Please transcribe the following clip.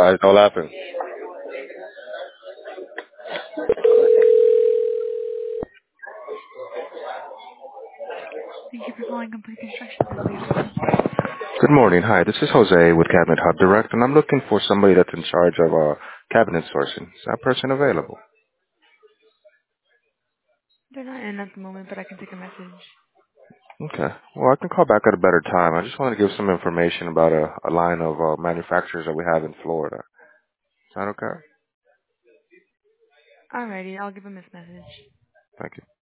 guys, no laughing. Thank you for calling Complete Construction. This is Lisa. Good morning. Hi, this is Jose with Cabinet Hub Direct, and I'm looking for somebody that's in charge of cabinet sourcing. Is that person available? They're not in at the moment, but I can take a message. Okay. Well, I can call back at a better time. I just want to give some information about a line of manufacturers that we have in Florida. Is that okay? Alrighty, I'll give him this message. Thank you.